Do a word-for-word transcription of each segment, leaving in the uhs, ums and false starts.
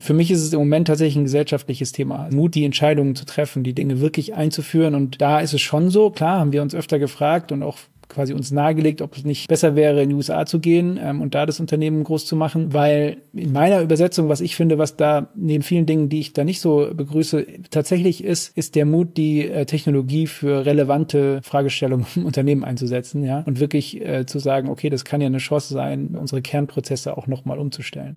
Für mich ist es im Moment tatsächlich ein gesellschaftliches Thema. Mut, die Entscheidungen zu treffen, die Dinge wirklich einzuführen. Und da ist es schon so, klar, haben wir uns öfter gefragt und auch quasi uns nahegelegt, ob es nicht besser wäre, in die U S A zu gehen ähm, und da das Unternehmen groß zu machen. Weil in meiner Übersetzung, was ich finde, was da neben vielen Dingen, die ich da nicht so begrüße, tatsächlich ist, ist der Mut, die äh, Technologie für relevante Fragestellungen im Unternehmen einzusetzen, ja, und wirklich äh, zu sagen, okay, das kann ja eine Chance sein, unsere Kernprozesse auch nochmal umzustellen.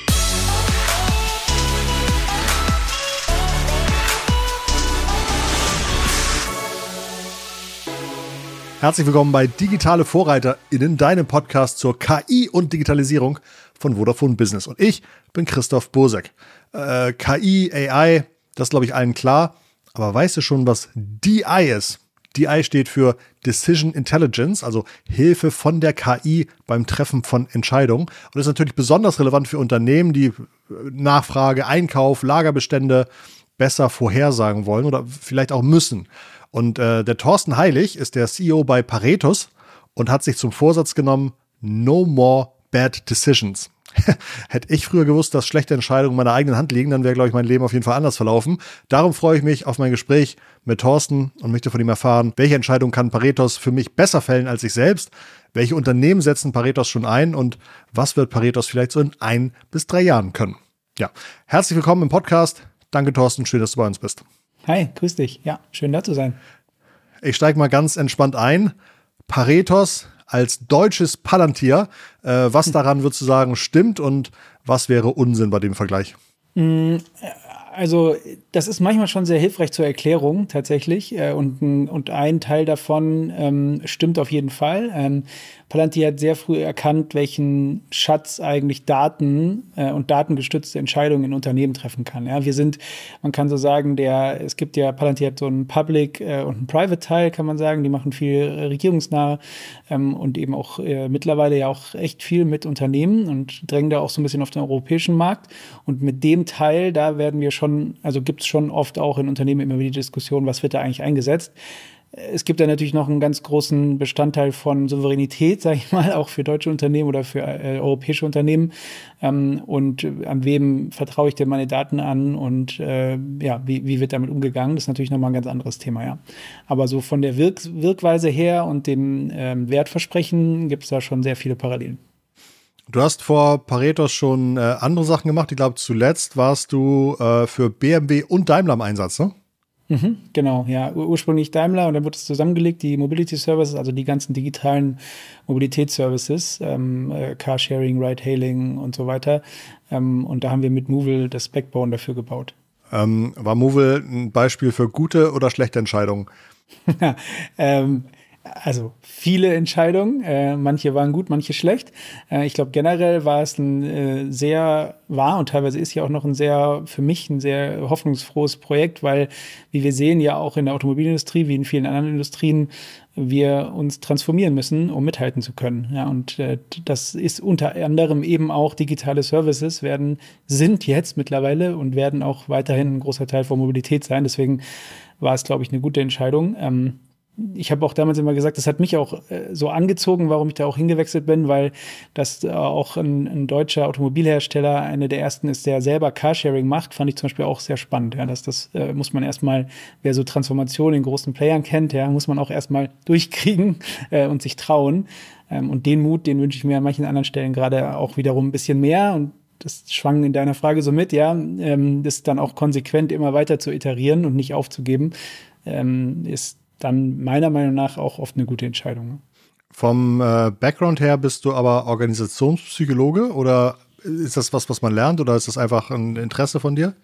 Herzlich willkommen bei Digitale VorreiterInnen, deinem Podcast zur K I und Digitalisierung von Vodafone Business. Und ich bin Christoph Bursek. Äh, K I, A I, das ist, glaube ich, allen klar. Aber weißt du schon, was D I ist? D I steht für Decision Intelligence, also Hilfe von der K I beim Treffen von Entscheidungen. Und das ist natürlich besonders relevant für Unternehmen, die Nachfrage, Einkauf, Lagerbestände besser vorhersagen wollen oder vielleicht auch müssen. Und äh, der Thorsten Heilig ist der C E O bei Paretos und hat sich zum Vorsatz genommen, no more bad decisions. Hätte ich früher gewusst, dass schlechte Entscheidungen in meiner eigenen Hand liegen, dann wäre, glaube ich, mein Leben auf jeden Fall anders verlaufen. Darum freue ich mich auf mein Gespräch mit Thorsten und möchte von ihm erfahren, welche Entscheidung kann Paretos für mich besser fällen als ich selbst, welche Unternehmen setzen Paretos schon ein und was wird Paretos vielleicht so in ein bis drei Jahren können. Ja, herzlich willkommen im Podcast. Danke, Thorsten, schön, dass du bei uns bist. Hi, grüß dich. Ja, schön da zu sein. Ich steige mal ganz entspannt ein. Paretos als deutsches Palantir. Äh, was daran würdest du sagen stimmt und was wäre Unsinn bei dem Vergleich? Also das ist manchmal schon sehr hilfreich zur Erklärung tatsächlich äh, und, und ein Teil davon ähm, stimmt auf jeden Fall. Ähm, Palantir hat sehr früh erkannt, welchen Schatz eigentlich Daten äh, und datengestützte Entscheidungen in Unternehmen treffen kann. Ja, wir sind, man kann so sagen, der, es gibt ja, Palantir hat so einen Public- äh, und einen Private-Teil, kann man sagen, die machen viel äh, regierungsnah ähm, und eben auch äh, mittlerweile ja auch echt viel mit Unternehmen und drängen da auch so ein bisschen auf den europäischen Markt. Und mit dem Teil, da werden wir schon, also gibt es schon oft auch in Unternehmen immer wieder die Diskussion, was wird da eigentlich eingesetzt. Es gibt da natürlich noch einen ganz großen Bestandteil von Souveränität, sage ich mal, auch für deutsche Unternehmen oder für äh, europäische Unternehmen. Ähm, und äh, an wem vertraue ich denn meine Daten an und äh, ja, wie, wie wird damit umgegangen? Das ist natürlich nochmal ein ganz anderes Thema, ja. Aber so von der Wirk- Wirkweise her und dem ähm, Wertversprechen gibt es da schon sehr viele Parallelen. Du hast vor Paretos schon äh, andere Sachen gemacht. Ich glaube, zuletzt warst du äh, für B M W und Daimler im Einsatz, ne? Mhm, genau, ja. Ur- ursprünglich Daimler und dann wurde es zusammengelegt, die Mobility Services, also die ganzen digitalen Mobilitätsservices, ähm, äh, Carsharing, Ride-Hailing und so weiter. Ähm, und da haben wir mit Movil das Backbone dafür gebaut. Ähm, war Movil ein Beispiel für gute oder schlechte Entscheidungen? ähm, Also viele Entscheidungen, äh, manche waren gut, manche schlecht. Äh, ich glaube, generell war es ein äh, sehr, war und teilweise ist ja auch noch ein sehr, für mich ein sehr hoffnungsfrohes Projekt, weil, wie wir sehen, ja auch in der Automobilindustrie, wie in vielen anderen Industrien, wir uns transformieren müssen, um mithalten zu können. Ja, und äh, das ist unter anderem eben auch digitale Services werden, sind jetzt mittlerweile und werden auch weiterhin ein großer Teil von Mobilität sein. Deswegen war es, glaube ich, eine gute Entscheidung. Ähm, Ich habe auch damals immer gesagt, das hat mich auch äh, so angezogen, warum ich da auch hingewechselt bin, weil das äh, auch ein, ein deutscher Automobilhersteller einer der ersten ist, der selber Carsharing macht, fand ich zum Beispiel auch sehr spannend. Ja, dass das äh, muss man erstmal, wer so Transformation in großen Playern kennt, ja, muss man auch erstmal durchkriegen äh, und sich trauen. Ähm, und den Mut, den wünsche ich mir an manchen anderen Stellen gerade auch wiederum ein bisschen mehr. Und das schwang in deiner Frage so mit, ja, ähm, das dann auch konsequent immer weiter zu iterieren und nicht aufzugeben, ähm, ist dann meiner Meinung nach auch oft eine gute Entscheidung. Vom äh, Background her bist du aber Organisationspsychologe oder ist das was, was man lernt oder ist das einfach ein Interesse von dir?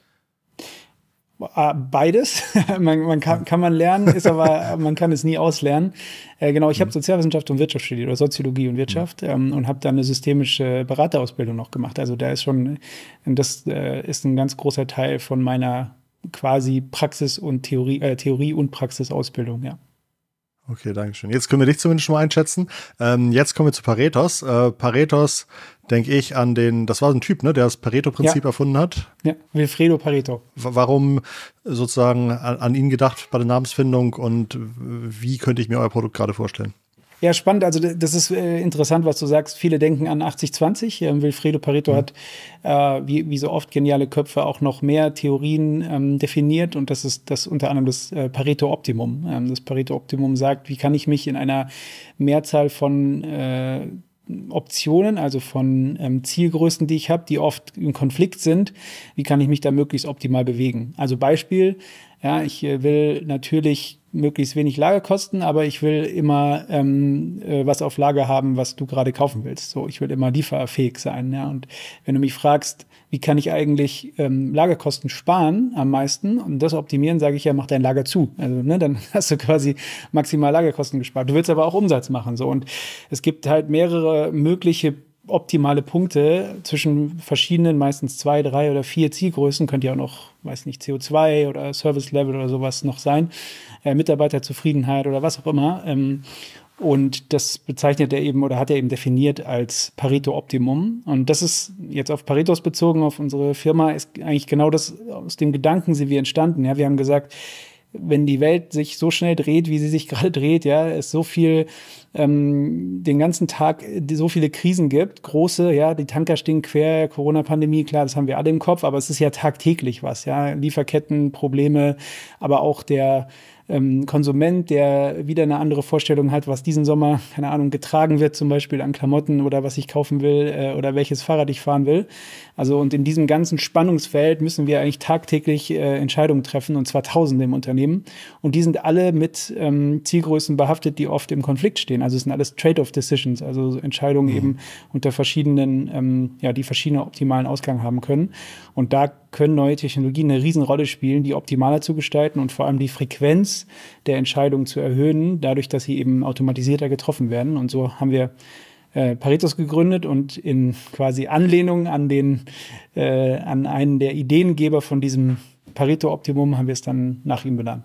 Beides. man, man kann, kann man lernen, ist aber, man kann es nie auslernen. Äh, genau, ich habe Sozialwissenschaft und Wirtschaft studiert oder Soziologie und Wirtschaft ähm, und habe dann eine systemische Beraterausbildung noch gemacht. Also da ist schon, das äh, ist ein ganz großer Teil von meiner quasi Praxis und Theorie, äh, Theorie und Praxisausbildung, ja. Okay, danke schön. Jetzt können wir dich zumindest schon mal einschätzen. Ähm, jetzt kommen wir zu Paretos. Äh, Paretos, denke ich an den, das war so ein Typ, ne, der das Pareto-Prinzip ja. erfunden hat. Ja, Wilfredo Pareto. W- warum sozusagen an, an ihn gedacht bei der Namensfindung und wie könnte ich mir euer Produkt gerade vorstellen? Ja, spannend. Also das ist äh, interessant, was du sagst. Viele denken an achtzig zwanzig. Ähm, Wilfredo Pareto mhm. hat, äh, wie, wie so oft geniale Köpfe, auch noch mehr Theorien ähm, definiert. Und das ist das unter anderem das äh, Pareto-Optimum. Ähm, das Pareto-Optimum sagt, wie kann ich mich in einer Mehrzahl von äh, Optionen, also von ähm, Zielgrößen, die ich habe, die oft im Konflikt sind, wie kann ich mich da möglichst optimal bewegen? Also Beispiel, ja, ich äh, will natürlich möglichst wenig Lagerkosten, aber ich will immer ähm, äh, was auf Lager haben, was du gerade kaufen willst. So, ich will immer lieferfähig sein. Ja, und wenn du mich fragst, wie kann ich eigentlich ähm, Lagerkosten sparen am meisten und das optimieren, sage ich ja, mach dein Lager zu. Also ne, dann hast du quasi maximal Lagerkosten gespart. Du willst aber auch Umsatz machen. So, und es gibt halt mehrere mögliche optimale Punkte zwischen verschiedenen, meistens zwei, drei oder vier Zielgrößen, könnte ja auch noch, weiß nicht, C O zwei oder Service Level oder sowas noch sein, äh, Mitarbeiterzufriedenheit oder was auch immer. Ähm, und das bezeichnet er eben oder hat er eben definiert als Pareto-Optimum. Und das ist jetzt auf Paretos bezogen, auf unsere Firma, ist eigentlich genau das, aus dem Gedanken sind wir entstanden. Ja, wir haben gesagt, wenn die Welt sich so schnell dreht, wie sie sich gerade dreht, ja, es so viel ähm, den ganzen Tag so viele Krisen gibt, große, ja, die Tanker stehen quer, Corona-Pandemie, klar, das haben wir alle im Kopf, aber es ist ja tagtäglich was, ja, Lieferkettenprobleme, aber auch der ähm, Konsument, der wieder eine andere Vorstellung hat, was diesen Sommer, keine Ahnung, getragen wird, zum Beispiel an Klamotten oder was ich kaufen will äh, oder welches Fahrrad ich fahren will. Also und in diesem ganzen Spannungsfeld müssen wir eigentlich tagtäglich äh, Entscheidungen treffen, und zwar Tausende im Unternehmen. Und die sind alle mit ähm, Zielgrößen behaftet, die oft im Konflikt stehen. Also es sind alles Trade-off-Decisions, also Entscheidungen mhm. eben unter verschiedenen, ähm, ja, die verschiedene optimalen Ausgang haben können. Und da können neue Technologien eine Riesenrolle spielen, die optimaler zu gestalten und vor allem die Frequenz der Entscheidungen zu erhöhen, dadurch, dass sie eben automatisierter getroffen werden. Und so haben wir äh, Paretos gegründet und in quasi Anlehnung an den, äh, an einen der Ideengeber von diesem Pareto-Optimum haben wir es dann nach ihm benannt.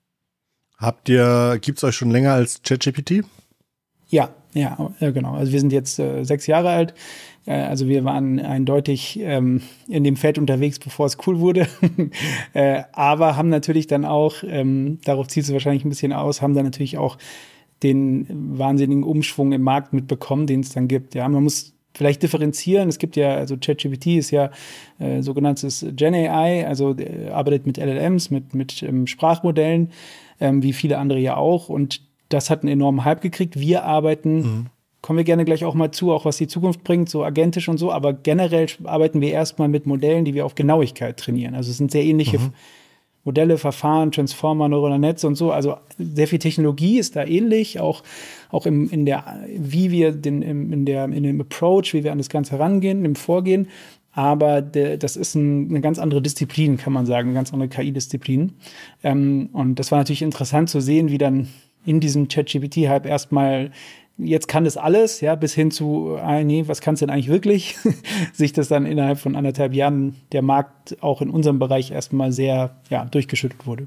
Habt ihr, gibt's euch schon länger als ChatGPT? Ja, ja, genau. Also wir sind jetzt äh, sechs Jahre alt. Äh, also wir waren eindeutig ähm, in dem Feld unterwegs, bevor es cool wurde. äh, aber haben natürlich dann auch, ähm, darauf zielt es wahrscheinlich ein bisschen aus, haben dann natürlich auch den wahnsinnigen Umschwung im Markt mitbekommen, den es dann gibt. Ja, man muss vielleicht differenzieren. Es gibt ja, also ChatGPT ist ja äh, sogenanntes Gen A I, also äh, arbeitet mit L L Ms, mit, mit ähm, Sprachmodellen, ähm, wie viele andere ja auch. Und das hat einen enormen Hype gekriegt. Wir arbeiten, mhm. kommen wir gerne gleich auch mal zu, auch was die Zukunft bringt, so agentisch und so. Aber generell arbeiten wir erstmal mit Modellen, die wir auf Genauigkeit trainieren. Also es sind sehr ähnliche mhm. Modelle, Verfahren, Transformer, neuronale Netze und so. Also sehr viel Technologie ist da ähnlich, auch, auch im, in der, wie wir den, im, in der, in dem Approach, wie wir an das Ganze herangehen, im Vorgehen. Aber de, das ist ein, eine ganz andere Disziplin, kann man sagen, eine ganz andere K I-Disziplin. Ähm, und das war natürlich interessant zu sehen, wie dann in diesem ChatGPT-Hype erstmal, jetzt kann das alles, ja, bis hin zu, ah, nee, was kann es denn eigentlich wirklich? Sich das dann innerhalb von anderthalb Jahren der Markt auch in unserem Bereich erstmal sehr, ja, durchgeschüttelt wurde.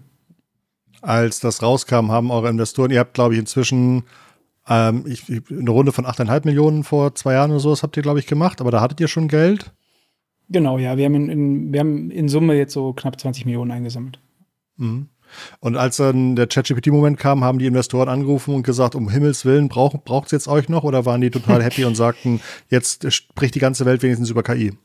Als das rauskam, haben eure Investoren, ihr habt, glaube ich, inzwischen ähm, ich, eine Runde von acht Komma fünf Millionen vor zwei Jahren oder so, das habt ihr, glaube ich, gemacht, aber da hattet ihr schon Geld? Genau, ja, wir haben in, in, wir haben in Summe jetzt so knapp zwanzig Millionen eingesammelt. Mhm. Und als dann der ChatGPT-Moment kam, haben die Investoren angerufen und gesagt, um Himmels Willen, braucht braucht es jetzt euch noch? Oder waren die total happy und sagten, jetzt spricht die ganze Welt wenigstens über K I?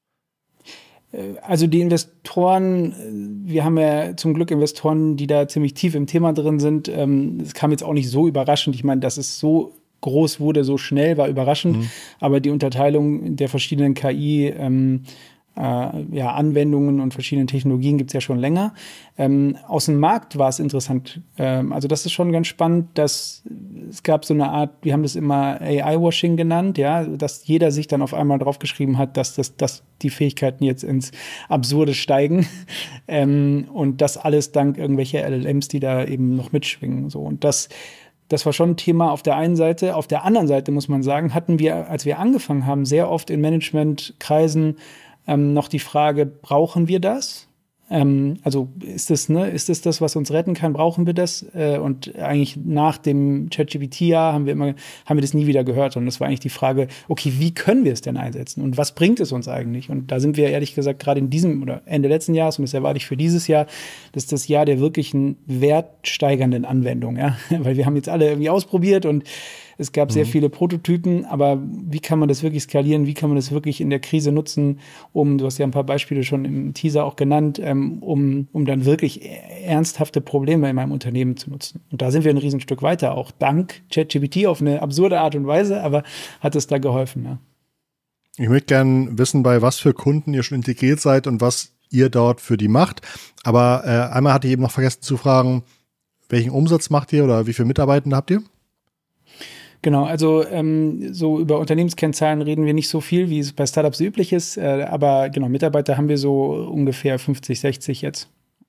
Also die Investoren, wir haben ja zum Glück Investoren, die da ziemlich tief im Thema drin sind. Es kam jetzt auch nicht so überraschend. Ich meine, dass es so groß wurde, so schnell, war überraschend. Mhm. Aber die Unterteilung der verschiedenen K I ähm, Äh, ja, Anwendungen und verschiedenen Technologien gibt es ja schon länger. Ähm, aus dem Markt war es interessant. Ähm, also das ist schon ganz spannend, dass es gab so eine Art, wir haben das immer A I-Washing genannt, ja, dass jeder sich dann auf einmal draufgeschrieben hat, dass, das, dass die Fähigkeiten jetzt ins Absurde steigen. ähm, und das alles dank irgendwelcher L L Ms, die da eben noch mitschwingen. So. Und das Das war schon ein Thema auf der einen Seite. Auf der anderen Seite, muss man sagen, hatten wir, als wir angefangen haben, sehr oft in Managementkreisen Ähm, noch die Frage, brauchen wir das? Ähm, also ist das, ne, ist das das, was uns retten kann? Brauchen wir das? Äh, und eigentlich nach dem ChatGPT-Jahr haben wir immer, haben wir das nie wieder gehört. Und das war eigentlich die Frage, okay, wie können wir es denn einsetzen? Und was bringt es uns eigentlich? Und da sind wir ehrlich gesagt gerade in diesem oder Ende letzten Jahres, und das erwarte ich für dieses Jahr, das ist das Jahr der wirklichen wertsteigernden Anwendung, ja, weil wir haben jetzt alle irgendwie ausprobiert und Es gab mhm. sehr viele Prototypen, aber wie kann man das wirklich skalieren? Wie kann man das wirklich in der Krise nutzen, um, du hast ja ein paar Beispiele schon im Teaser auch genannt, ähm, um, um dann wirklich ernsthafte Probleme in meinem Unternehmen zu nutzen. Und da sind wir ein Riesenstück weiter, auch dank ChatGPT auf eine absurde Art und Weise, aber hat es da geholfen, ja. Ich möchte gerne wissen, bei was für Kunden ihr schon integriert seid und was ihr dort für die macht. Aber äh, einmal hatte ich eben noch vergessen zu fragen, welchen Umsatz macht ihr oder wie viele Mitarbeitende habt ihr? Genau, also ähm, so über Unternehmenskennzahlen reden wir nicht so viel, wie es bei Startups üblich ist. Äh, aber genau, Mitarbeiter haben wir so ungefähr fünfzig, sechzig jetzt.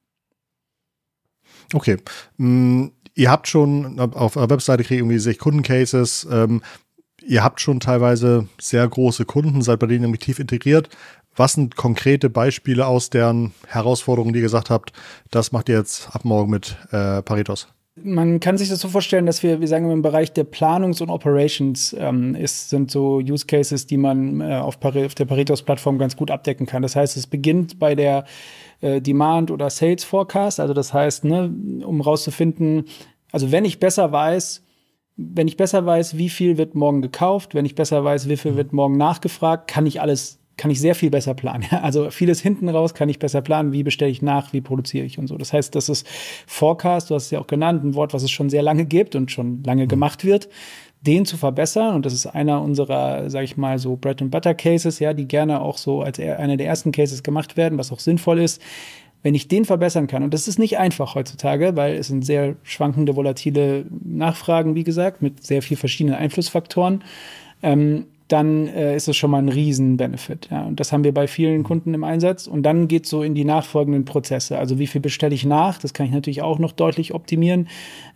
Okay. Mm, ihr habt schon auf eurer Webseite kriege ich irgendwie sechzig Kundencases. Ähm, ihr habt schon teilweise sehr große Kunden, seid bei denen irgendwie tief integriert. Was sind konkrete Beispiele aus deren Herausforderungen, die ihr gesagt habt, das macht ihr jetzt ab morgen mit äh, Paretos? Man kann sich das so vorstellen, dass wir, wir sagen im Bereich der Planungs- und Operations ähm, ist, sind so Use Cases, die man äh, auf, Pare- auf der Paretos-Plattform ganz gut abdecken kann. Das heißt, es beginnt bei der äh, Demand- oder Sales Forecast. Also das heißt, ne, um rauszufinden, also wenn ich besser weiß, wenn ich besser weiß, wie viel wird morgen gekauft, wenn ich besser weiß, wie viel wird morgen nachgefragt, kann ich alles kann ich sehr viel besser planen. Also vieles hinten raus kann ich besser planen. Wie bestelle ich nach, wie produziere ich und so. Das heißt, das ist Forecast, du hast es ja auch genannt, ein Wort, was es schon sehr lange gibt und schon lange mhm. gemacht wird, den zu verbessern. Und das ist einer unserer, sage ich mal, so Bread-and-Butter-Cases, ja, die gerne auch so als einer der ersten Cases gemacht werden, was auch sinnvoll ist. Wenn ich den verbessern kann, und das ist nicht einfach heutzutage, weil es sind sehr schwankende, volatile Nachfragen, wie gesagt, mit sehr vielen verschiedenen Einflussfaktoren, ähm, dann äh, ist es schon mal ein Riesen-Benefit. Ja. Und das haben wir bei vielen Kunden im Einsatz. Und dann geht es so in die nachfolgenden Prozesse. Also wie viel bestelle ich nach? Das kann ich natürlich auch noch deutlich optimieren.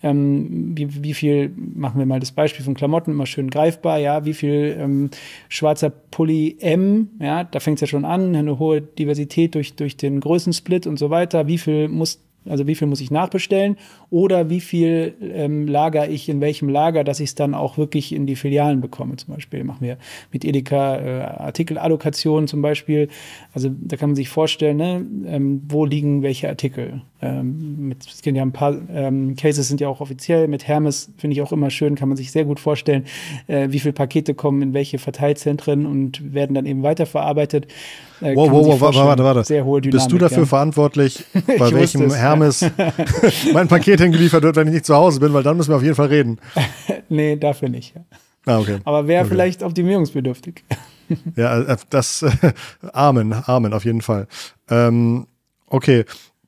Ähm, wie, wie viel, machen wir mal das Beispiel von Klamotten, immer schön greifbar, ja, wie viel ähm, schwarzer Pulli M, ja, da fängt es ja schon an, eine hohe Diversität durch, durch den Größensplit und so weiter. Wie viel muss Also wie viel muss ich nachbestellen oder wie viel ähm, lager ich in welchem Lager, dass ich es dann auch wirklich in die Filialen bekomme. Zum Beispiel machen wir mit Edeka äh, Artikelallokation zum Beispiel. Also da kann man sich vorstellen, ne, ähm, wo liegen welche Artikel. Ähm, mit, es gibt ja ein paar ähm, Cases sind ja auch offiziell. Mit Hermes finde ich auch immer schön, kann man sich sehr gut vorstellen, äh, wie viele Pakete kommen in welche Verteilzentren und werden dann eben weiterverarbeitet. Äh, wow, wow, wow, warte, warte. Sehr hohe Dynamik, bist du dafür ja. verantwortlich, bei welchem es, Hermes ja. mein Paket hingeliefert wird, wenn ich nicht zu Hause bin, weil dann müssen wir auf jeden Fall reden. Nee, dafür nicht. Ah, okay. Aber wäre okay. vielleicht optimierungsbedürftig. Ja, das äh, Amen, Amen, auf jeden Fall. Ähm, okay.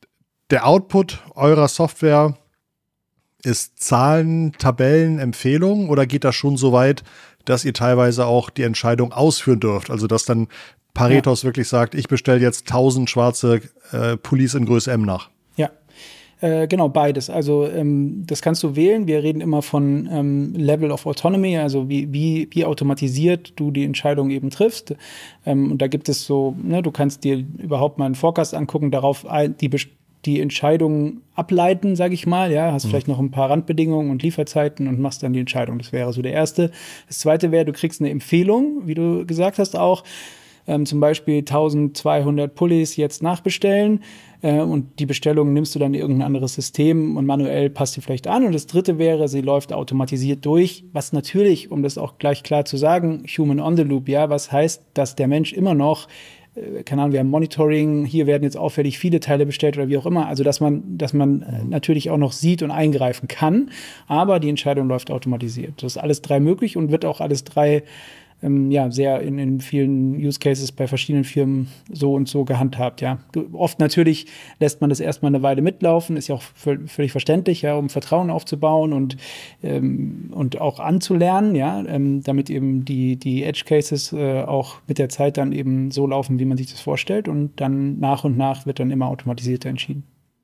Der Output eurer Software ist Zahlen, Tabellen, Empfehlungen oder geht das schon so weit, dass ihr teilweise auch die Entscheidung ausführen dürft? Also dass dann Paretos ja. wirklich sagt, ich bestelle jetzt tausend schwarze äh, Pullis in Größe M nach. Ja, äh, genau, beides. Also ähm, das kannst du wählen. Wir reden immer von ähm, Level of Autonomy, also wie, wie, wie automatisiert du die Entscheidung eben triffst. Ähm, und da gibt es so, ne, du kannst dir überhaupt mal einen Forecast angucken, darauf die die Entscheidung ableiten, sage ich mal, ja, hast mhm. vielleicht noch ein paar Randbedingungen und Lieferzeiten und machst dann die Entscheidung. Das wäre so der erste. Das zweite wäre, du kriegst eine Empfehlung, wie du gesagt hast auch, ähm, zum Beispiel eintausendzweihundert Pullis jetzt nachbestellen äh, und die Bestellung nimmst du dann in irgendein anderes System und manuell passt sie vielleicht an. Und das dritte wäre, sie läuft automatisiert durch, was natürlich, um das auch gleich klar zu sagen, Human on the Loop, ja, was heißt, dass der Mensch immer noch keine Ahnung, wir haben Monitoring, hier werden jetzt auffällig viele Teile bestellt oder wie auch immer. Also, dass man, dass man natürlich auch noch sieht und eingreifen kann, aber die Entscheidung läuft automatisiert. Das ist alles drei möglich und wird auch alles drei ähm, ja, sehr in, in vielen Use Cases bei verschiedenen Firmen so und so gehandhabt, ja. Oft natürlich lässt man das erstmal eine Weile mitlaufen, ist ja auch völlig verständlich, ja, um Vertrauen aufzubauen und, ähm, und auch anzulernen, ja, ähm, damit eben die, die Edge Cases äh, auch mit der Zeit dann eben so laufen, wie man sich das vorstellt und dann nach und nach wird dann immer automatisierter entschieden.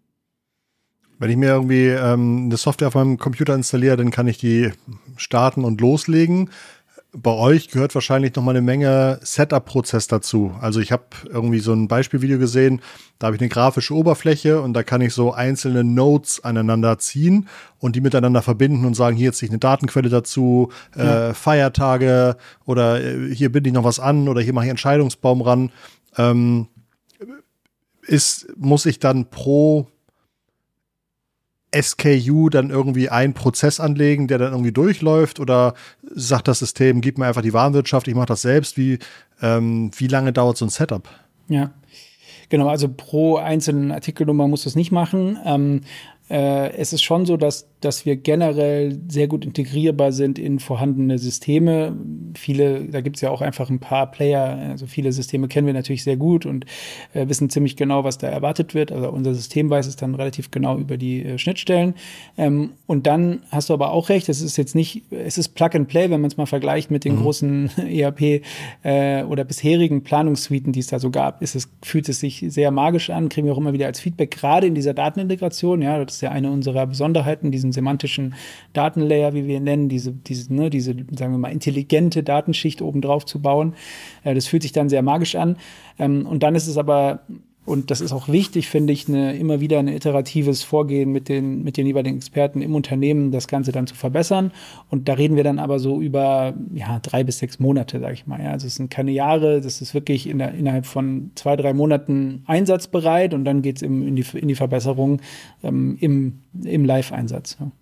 Wenn ich mir irgendwie ähm, eine Software auf meinem Computer installiere, dann kann ich die starten und loslegen. Bei euch gehört wahrscheinlich noch mal eine Menge Setup-Prozess dazu. Also ich habe irgendwie so ein Beispielvideo gesehen, da habe ich eine grafische Oberfläche und da kann ich so einzelne Nodes aneinander ziehen und die miteinander verbinden und sagen, hier jetzt eine Datenquelle dazu, ja. äh, Feiertage oder äh, hier binde ich noch was an oder hier mache ich einen Entscheidungsbaum ran. Ähm, ist, muss ich dann pro S K U dann irgendwie einen Prozess anlegen, der dann irgendwie durchläuft? Oder sagt das System, gib mir einfach die Warenwirtschaft, ich mache das selbst? Wie, ähm, wie lange dauert so ein Setup? Ja, genau. Also pro einzelnen Artikelnummer musst du es nicht machen. Ähm, äh, es ist schon so, dass, dass wir generell sehr gut integrierbar sind in vorhandene Systeme. Viele, da gibt es ja auch einfach ein paar Player, also viele Systeme kennen wir natürlich sehr gut und äh, wissen ziemlich genau, was da erwartet wird. Also unser System weiß es dann relativ genau über die äh, Schnittstellen. Ähm, und dann hast du aber auch recht, es ist jetzt nicht, es ist Plug and Play, wenn man es mal vergleicht mit den mhm. großen E R P äh, oder bisherigen Planungssuiten, die es da so gab, ist es, fühlt es sich sehr magisch an, kriegen wir auch immer wieder als Feedback, gerade in dieser Datenintegration. Ja, das ist ja eine unserer Besonderheiten, diesen semantischen Datenlayer, wie wir ihn nennen, diese, diese, ne, diese, sagen wir mal, intelligente Datenschicht obendrauf zu bauen. Äh, das fühlt sich dann sehr magisch an. Ähm, und dann ist es aber, und das ist auch wichtig, finde ich, eine, immer wieder ein iteratives Vorgehen mit den, mit den jeweiligen Experten im Unternehmen, das Ganze dann zu verbessern. Und da reden wir dann aber so über ja, drei bis sechs Monate, sage ich mal. Ja. Also es sind keine Jahre, das ist wirklich in der, innerhalb von zwei, drei Monaten einsatzbereit und dann geht es in die, in die Verbesserung ähm, im, im Live-Einsatz. Ja.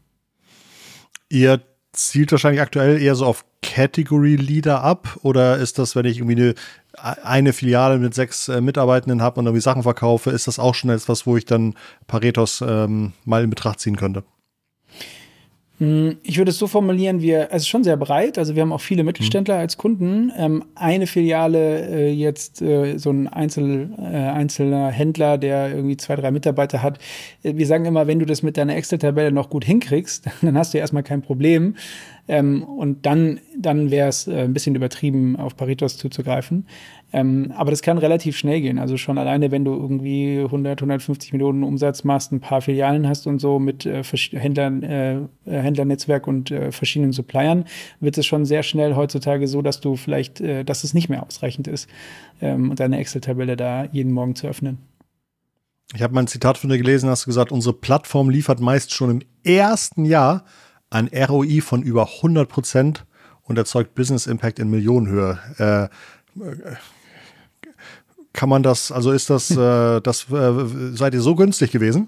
Ihr zielt wahrscheinlich aktuell eher so auf Category Leader ab, oder ist das, wenn ich irgendwie eine, eine Filiale mit sechs äh, Mitarbeitenden habe und irgendwie Sachen verkaufe, ist das auch schon etwas, wo ich dann Paretos ähm, mal in Betracht ziehen könnte? Ich würde es so formulieren, wir, also schon sehr breit, also wir haben auch viele Mittelständler mhm. als Kunden. Ähm, eine Filiale äh, jetzt äh, so ein Einzel, äh, einzelner Händler, der irgendwie zwei, drei Mitarbeiter hat. Wir sagen immer, wenn du das mit deiner Excel-Tabelle noch gut hinkriegst, dann hast du erstmal kein Problem. Ähm, und dann, dann wäre es äh, ein bisschen übertrieben, auf Paretos zuzugreifen. Ähm, aber das kann relativ schnell gehen. Also schon alleine, wenn du irgendwie hundert, hundertfünfzig Millionen Umsatz machst, ein paar Filialen hast und so mit äh, Händlern, äh, Händlernetzwerk und äh, verschiedenen Suppliern, wird es schon sehr schnell heutzutage so, dass du vielleicht, äh, dass es nicht mehr ausreichend ist, ähm, und deine Excel-Tabelle da jeden Morgen zu öffnen. Ich habe mal ein Zitat von dir gelesen, hast du gesagt, unsere Plattform liefert meist schon im ersten Jahr ein R O I von über hundert Prozent und erzeugt Business Impact in Millionenhöhe. Äh, kann man das, also ist das, äh, das äh, seid ihr so günstig gewesen?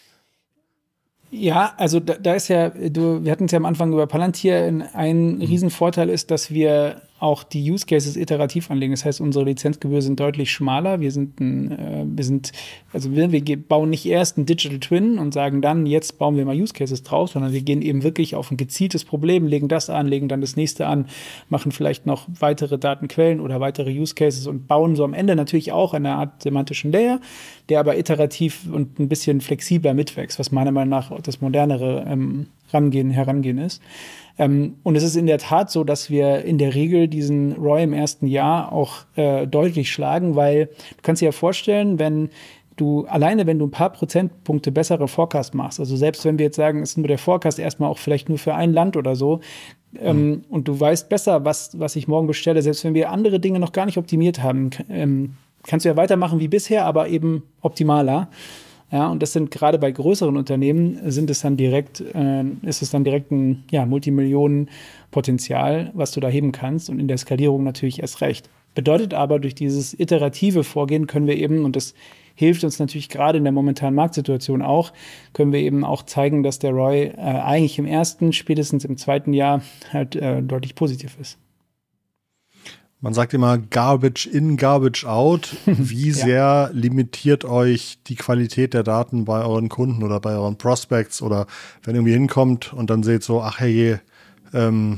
Ja, also da, da ist ja, du, wir hatten es ja am Anfang über Palantir, ein Riesenvorteil ist, dass wir auch die Use Cases iterativ anlegen. Das heißt, unsere Lizenzgebühr sind deutlich schmaler. Wir sind, ein, äh, wir sind, also wir, wir bauen nicht erst einen Digital Twin und sagen dann, jetzt bauen wir mal Use Cases drauf, sondern wir gehen eben wirklich auf ein gezieltes Problem, legen das an, legen dann das nächste an, machen vielleicht noch weitere Datenquellen oder weitere Use Cases und bauen so am Ende natürlich auch eine Art semantischen Layer, der aber iterativ und ein bisschen flexibler mitwächst, was meiner Meinung nach das modernere ähm, Rangehen, Herangehen ist. Ähm, und es ist in der Tat so, dass wir in der Regel diesen R O I im ersten Jahr auch äh, deutlich schlagen, weil du kannst dir ja vorstellen, wenn du alleine, wenn du ein paar Prozentpunkte bessere Forecast machst, also selbst wenn wir jetzt sagen, es ist nur der Forecast erstmal auch vielleicht nur für ein Land oder so, ähm, mhm. und du weißt besser, was, was ich morgen bestelle, selbst wenn wir andere Dinge noch gar nicht optimiert haben, ähm, kannst du ja weitermachen wie bisher, aber eben optimaler. Ja, und das sind gerade bei größeren Unternehmen sind es dann direkt, äh, ist es dann direkt ein ja, Multimillionen-Potenzial, was du da heben kannst und in der Skalierung natürlich erst recht. Bedeutet aber, durch dieses iterative Vorgehen können wir eben, und das hilft uns natürlich gerade in der momentanen Marktsituation auch, können wir eben auch zeigen, dass der R O I äh, eigentlich im ersten, spätestens im zweiten Jahr halt äh, deutlich positiv ist. Man sagt immer Garbage in, Garbage out. Wie ja. sehr limitiert euch die Qualität der Daten bei euren Kunden oder bei euren Prospects, oder wenn irgendwie hinkommt und dann seht so, ach hey, ähm,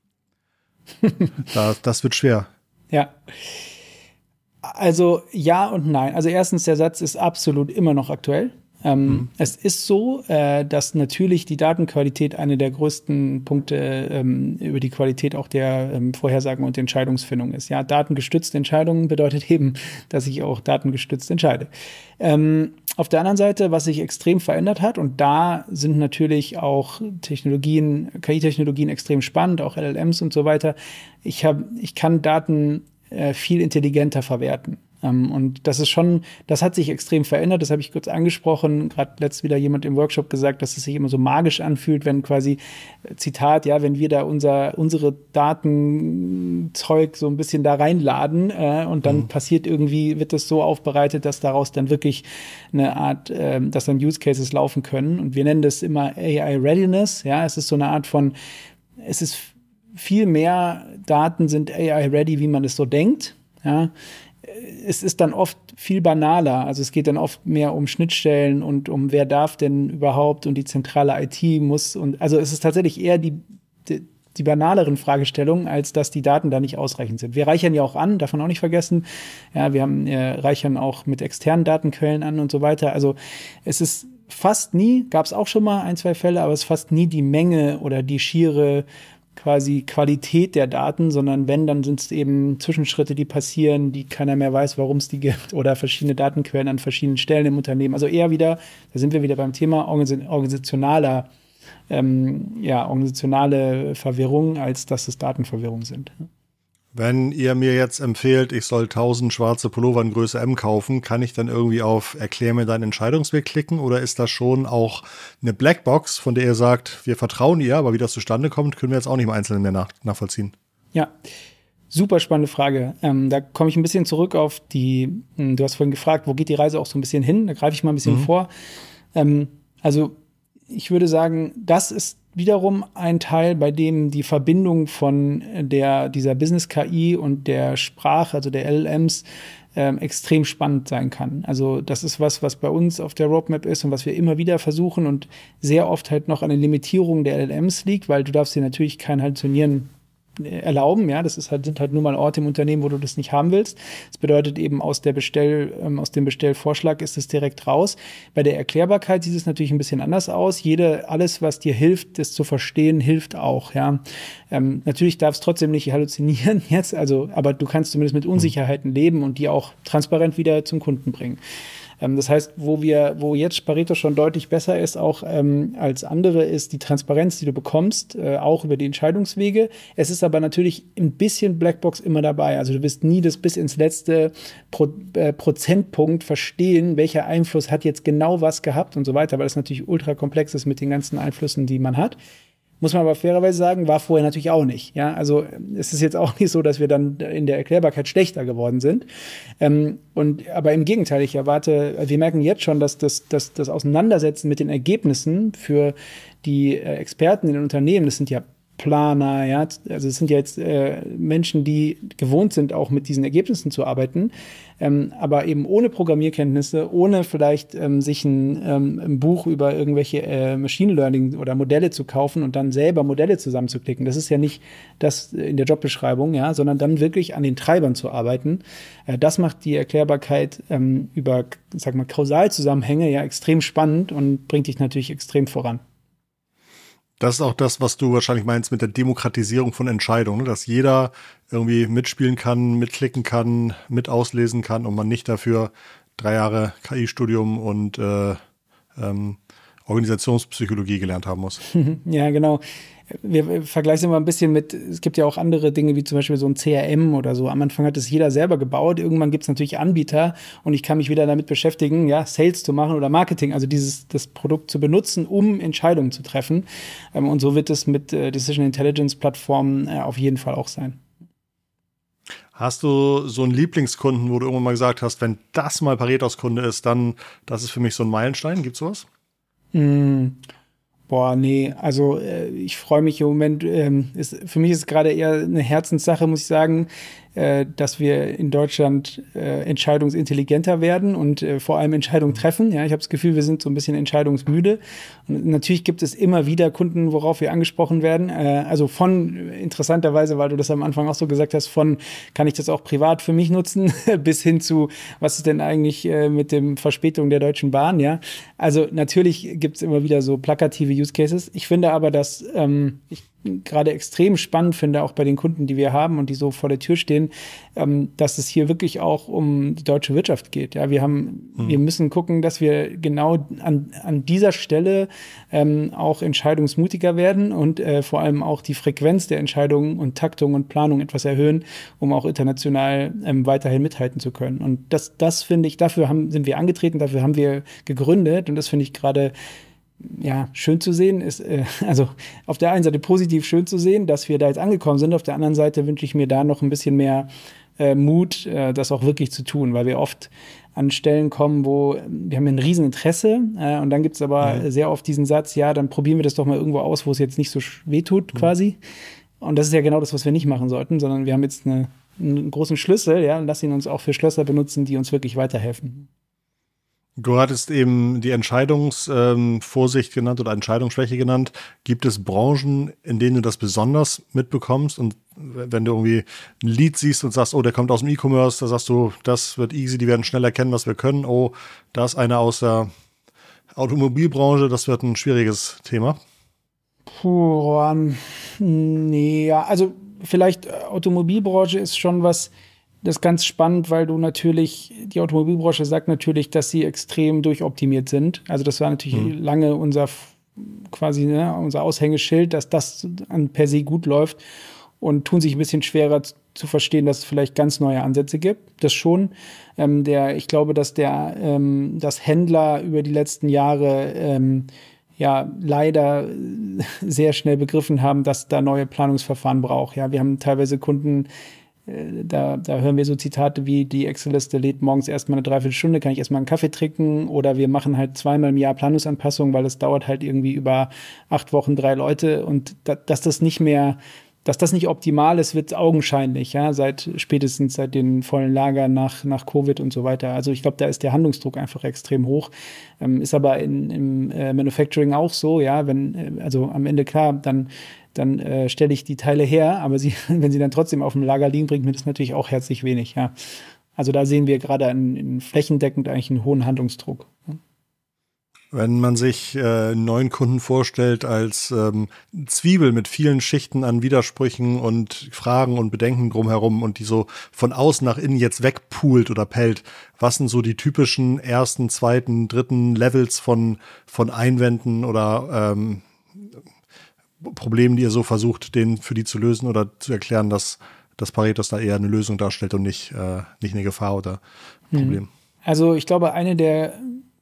das, das wird schwer. Ja. Also ja und nein. Also erstens, der Satz ist absolut immer noch aktuell. Ähm, mhm. Es ist so, äh, dass natürlich die Datenqualität eine der größten Punkte ähm, über die Qualität auch der ähm, Vorhersagen und Entscheidungsfindung ist. Ja, datengestützte Entscheidungen bedeutet eben, dass ich auch datengestützt entscheide. Ähm, auf der anderen Seite, was sich extrem verändert hat, und da sind natürlich auch Technologien, K I-Technologien extrem spannend, auch L L Ms und so weiter. Ich hab, ich kann Daten äh, viel intelligenter verwerten. Ähm, und das ist schon, das hat sich extrem verändert, das habe ich kurz angesprochen. Gerade letzt wieder jemand im Workshop gesagt, dass es sich immer so magisch anfühlt, wenn quasi, Zitat, ja, wenn wir da unser, unsere Datenzeug so ein bisschen da reinladen äh, und dann mhm. passiert irgendwie, wird das so aufbereitet, dass daraus dann wirklich eine Art, äh, dass dann Use Cases laufen können. Und wir nennen das immer A I Readiness, ja, es ist so eine Art von, es ist viel mehr Daten sind A I ready, wie man es so denkt, ja. Es ist dann oft viel banaler, also es geht dann oft mehr um Schnittstellen und um wer darf denn überhaupt und die zentrale I T muss und also es ist tatsächlich eher die, die, die banaleren Fragestellungen, als dass die Daten da nicht ausreichend sind. Wir reichern ja auch an, darf man auch nicht vergessen, ja, wir haben, äh, reichern auch mit externen Datenquellen an und so weiter, also es ist fast nie, gab es auch schon mal ein, zwei Fälle, aber es ist fast nie die Menge oder die schiere quasi Qualität der Daten, sondern wenn, dann sind es eben Zwischenschritte, die passieren, die keiner mehr weiß, warum es die gibt oder verschiedene Datenquellen an verschiedenen Stellen im Unternehmen. Also eher wieder, da sind wir wieder beim Thema organisationaler, ähm, ja, organisationale Verwirrung, als dass es Datenverwirrung sind. Wenn ihr mir jetzt empfehlt, ich soll tausend schwarze Pullover in Größe M kaufen, kann ich dann irgendwie auf Erklär mir deinen Entscheidungsweg klicken oder ist das schon auch eine Blackbox, von der ihr sagt, wir vertrauen ihr, aber wie das zustande kommt, können wir jetzt auch nicht im Einzelnen mehr nach, nachvollziehen? Ja, super spannende Frage. Ähm, da komme ich ein bisschen zurück auf die, du hast vorhin gefragt, wo geht die Reise auch so ein bisschen hin? Da greife ich mal ein bisschen mhm. vor. Ähm, also ich würde sagen, das ist wiederum ein Teil, bei dem die Verbindung von der, dieser Business-K I und der Sprache, also der L L Ms, ähm, extrem spannend sein kann. Also das ist was, was bei uns auf der Roadmap ist und was wir immer wieder versuchen und sehr oft halt noch an den Limitierungen der L L Ms liegt, weil du darfst dir natürlich kein Halluzinieren erlauben, ja, das ist halt, sind halt nur mal Orte im Unternehmen, wo du das nicht haben willst. Das bedeutet eben, aus der Bestell, ähm, aus dem Bestellvorschlag ist es direkt raus. Bei der Erklärbarkeit sieht es natürlich ein bisschen anders aus. Jede, alles, was dir hilft, das zu verstehen, hilft auch, ja. Ähm, natürlich darf es trotzdem nicht halluzinieren jetzt, also, aber du kannst zumindest mit Unsicherheiten leben und die auch transparent wieder zum Kunden bringen. Das heißt, wo wir, wo jetzt Pareto schon deutlich besser ist, auch ähm, als andere, ist die Transparenz, die du bekommst, äh, auch über die Entscheidungswege. Es ist aber natürlich ein bisschen Blackbox immer dabei. Also du wirst nie das bis ins letzte Pro, äh, Prozentpunkt verstehen, welcher Einfluss hat jetzt genau was gehabt und so weiter, weil es natürlich ultra komplex ist mit den ganzen Einflüssen, die man hat. Muss man aber fairerweise sagen, war vorher natürlich auch nicht. Ja, also es ist jetzt auch nicht so, dass wir dann in der Erklärbarkeit schlechter geworden sind. Ähm, und, aber im Gegenteil, ich erwarte, wir merken jetzt schon, dass das, das, das Auseinandersetzen mit den Ergebnissen für die äh, Experten in den Unternehmen, das sind ja Planer, ja, also es sind ja jetzt äh, Menschen, die gewohnt sind, auch mit diesen Ergebnissen zu arbeiten, ähm, aber eben ohne Programmierkenntnisse, ohne vielleicht ähm, sich ein, ähm, ein Buch über irgendwelche äh, Machine Learning oder Modelle zu kaufen und dann selber Modelle zusammenzuklicken. Das ist ja nicht das in der Jobbeschreibung, ja, sondern dann wirklich an den Treibern zu arbeiten. Äh, das macht die Erklärbarkeit ähm, über, sag mal, Kausalzusammenhänge ja extrem spannend und bringt dich natürlich extrem voran. Das ist auch das, was du wahrscheinlich meinst mit der Demokratisierung von Entscheidungen, ne? Dass jeder irgendwie mitspielen kann, mitklicken kann, mit auslesen kann und man nicht dafür drei Jahre K I-Studium und äh, ähm, Organisationspsychologie gelernt haben muss. Ja, genau. Wir vergleichen immer ein bisschen mit, es gibt ja auch andere Dinge, wie zum Beispiel so ein C R M oder so. Am Anfang hat es jeder selber gebaut. Irgendwann gibt es natürlich Anbieter und ich kann mich wieder damit beschäftigen, ja, Sales zu machen oder Marketing, also dieses, das Produkt zu benutzen, um Entscheidungen zu treffen. Und so wird es mit Decision Intelligence Plattformen auf jeden Fall auch sein. Hast du so einen Lieblingskunden, wo du irgendwann mal gesagt hast, wenn das mal Paretos Kunde ist, dann, das ist für mich so ein Meilenstein? Gibt's sowas? Mm. Boah, nee, also äh, ich freue mich im Moment, ähm, ist, für mich ist es gerade eher eine Herzenssache, muss ich sagen, äh, dass wir in Deutschland äh, entscheidungsintelligenter werden und äh, vor allem Entscheidungen treffen. Ja, ich habe das Gefühl, wir sind so ein bisschen entscheidungsmüde. Und natürlich gibt es immer wieder Kunden, worauf wir angesprochen werden. Äh, also von, interessanterweise, weil du das am Anfang auch so gesagt hast, von, kann ich das auch privat für mich nutzen, bis hin zu, was ist denn eigentlich äh, mit dem Verspätung der Deutschen Bahn, ja. Also natürlich gibt es immer wieder so plakative Use Cases. Ich finde aber, dass ähm, ich gerade extrem spannend finde, auch bei den Kunden, die wir haben und die so vor der Tür stehen, ähm, dass es hier wirklich auch um die deutsche Wirtschaft geht. Ja, wir haben, mhm. wir müssen gucken, dass wir genau an, an dieser Stelle ähm, auch entscheidungsmutiger werden und äh, vor allem auch die Frequenz der Entscheidungen und Taktung und Planung etwas erhöhen, um auch international ähm, weiterhin mithalten zu können. Und das, das finde ich, dafür haben, sind wir angetreten, dafür haben wir gegründet und das finde ich gerade ja, schön zu sehen ist, äh, also auf der einen Seite positiv schön zu sehen, dass wir da jetzt angekommen sind, auf der anderen Seite wünsche ich mir da noch ein bisschen mehr äh, Mut, äh, das auch wirklich zu tun, weil wir oft an Stellen kommen, wo wir haben ein Rieseninteresse äh, und dann gibt es aber mhm. sehr oft diesen Satz, ja, dann probieren wir das doch mal irgendwo aus, wo es jetzt nicht so wehtut mhm. quasi. Und das ist ja genau das, was wir nicht machen sollten, sondern wir haben jetzt eine, einen großen Schlüssel, ja, und lassen ihn uns auch für Schlösser benutzen, die uns wirklich weiterhelfen. Du hattest eben die Entscheidungsvorsicht ähm, genannt oder Entscheidungsschwäche genannt. Gibt es Branchen, in denen du das besonders mitbekommst? Und wenn du irgendwie ein Lied siehst und sagst, oh, der kommt aus dem E-Commerce, da sagst du, das wird easy, die werden schnell erkennen, was wir können. Oh, da ist einer aus der Automobilbranche, das wird ein schwieriges Thema. Puh, um, nee, ja, also vielleicht Automobilbranche ist schon was. Das ist ganz spannend, weil du natürlich, die Automobilbranche sagt natürlich, dass sie extrem durchoptimiert sind. Also das war natürlich mhm. lange unser quasi ne, unser Aushängeschild, dass das an per se gut läuft und tun sich ein bisschen schwerer zu verstehen, dass es vielleicht ganz neue Ansätze gibt. Das schon. Ähm, der, ich glaube, dass der, ähm, dass Händler über die letzten Jahre ähm, ja leider sehr schnell begriffen haben, dass da neue Planungsverfahren braucht. Ja, wir haben teilweise Kunden. Da, da hören wir so Zitate wie, die Excel-Liste lädt morgens erstmal eine Dreiviertelstunde, kann ich erstmal einen Kaffee trinken, oder wir machen halt zweimal im Jahr Planungsanpassungen, weil es dauert halt irgendwie über acht Wochen drei Leute und da, dass das nicht mehr, dass das nicht optimal ist, wird augenscheinlich, ja, seit spätestens seit den vollen Lagern nach, nach Covid und so weiter. Also ich glaube, da ist der Handlungsdruck einfach extrem hoch. Ähm, ist aber in, im äh, Manufacturing auch so, ja, wenn, äh, also am Ende klar, dann dann äh, stelle ich die Teile her, aber sie, wenn sie dann trotzdem auf dem Lager liegen, bringt mir das natürlich auch herzlich wenig, ja. Also da sehen wir gerade in, in flächendeckend eigentlich einen hohen Handlungsdruck. Wenn man sich äh, neuen Kunden vorstellt als ähm, Zwiebel mit vielen Schichten an Widersprüchen und Fragen und Bedenken drumherum und die so von außen nach innen jetzt wegpoolt oder pellt, was sind so die typischen ersten, zweiten, dritten Levels von, von Einwänden oder ähm, Problemen, die ihr so versucht, denen für die zu lösen oder zu erklären, dass das Paretos da eher eine Lösung darstellt und nicht, äh, nicht eine Gefahr oder ein Problem? Also ich glaube, eine der,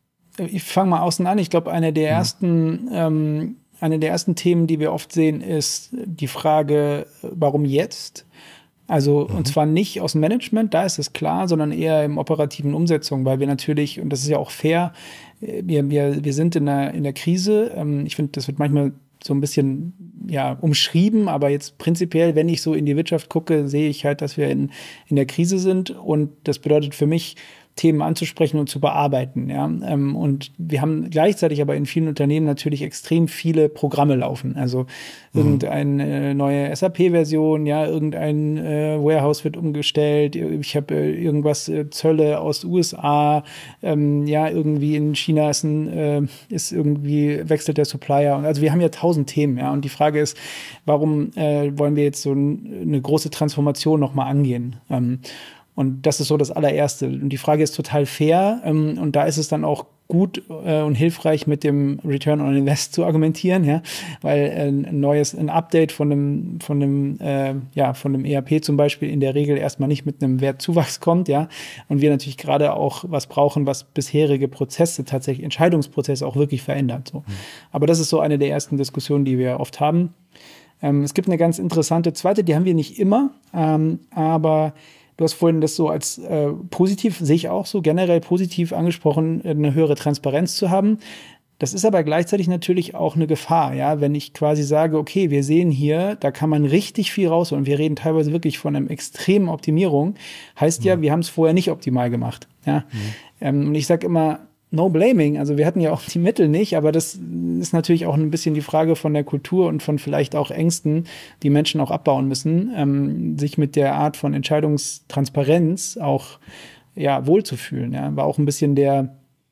ich fange mal außen an, ich glaube, eine der ersten, ja. ähm, eine der ersten Themen, die wir oft sehen, ist die Frage, warum jetzt? Also, mhm. und zwar nicht aus dem Management, da ist es klar, sondern eher im operativen Umsetzung, weil wir natürlich, und das ist ja auch fair, wir, wir, wir sind in der, in der Krise. Ähm, ich finde, das wird manchmal so ein bisschen ja umschrieben, aber jetzt prinzipiell, wenn ich so in die Wirtschaft gucke, sehe ich halt, dass wir in, in der Krise sind und das bedeutet für mich, Themen anzusprechen und zu bearbeiten. Ja? Und wir haben gleichzeitig aber in vielen Unternehmen natürlich extrem viele Programme laufen. Also mhm. irgendeine neue S A P-Version, ja, irgendein äh, Warehouse wird umgestellt, ich habe äh, irgendwas äh, Zölle aus U S A, ähm, ja, irgendwie in China ist ein, äh, ist irgendwie wechselt der Supplier. Und also wir haben ja tausend Themen, ja. Und die Frage ist, warum äh, wollen wir jetzt so ein, eine große Transformation nochmal angehen? Ähm, Und das ist so das allererste. Und die Frage ist total fair. Ähm, und da ist es dann auch gut äh, und hilfreich, mit dem Return on Invest zu argumentieren, ja, weil äh, ein neues, ein Update von einem, von einem, äh, ja, von einem E R P zum Beispiel in der Regel erstmal nicht mit einem Wertzuwachs kommt, ja. Und wir natürlich gerade auch was brauchen, was bisherige Prozesse, tatsächlich Entscheidungsprozesse auch wirklich verändert. So. Mhm. Aber das ist so eine der ersten Diskussionen, die wir oft haben. Ähm, es gibt eine ganz interessante zweite, die haben wir nicht immer, ähm, aber du hast vorhin das so als äh, positiv, sehe ich auch so, generell positiv angesprochen, eine höhere Transparenz zu haben. Das ist aber gleichzeitig natürlich auch eine Gefahr, ja, wenn ich quasi sage, okay, wir sehen hier, da kann man richtig viel rausholen und wir reden teilweise wirklich von einer extremen Optimierung, heißt ja, mhm. wir haben es vorher nicht optimal gemacht, ja. Mhm. Ähm, und ich sage immer, no blaming, also wir hatten ja auch die Mittel nicht, aber das ist natürlich auch ein bisschen die Frage von der Kultur und von vielleicht auch Ängsten, die Menschen auch abbauen müssen, ähm, sich mit der Art von Entscheidungstransparenz auch ja wohlzufühlen. Ja, war auch ein bisschen der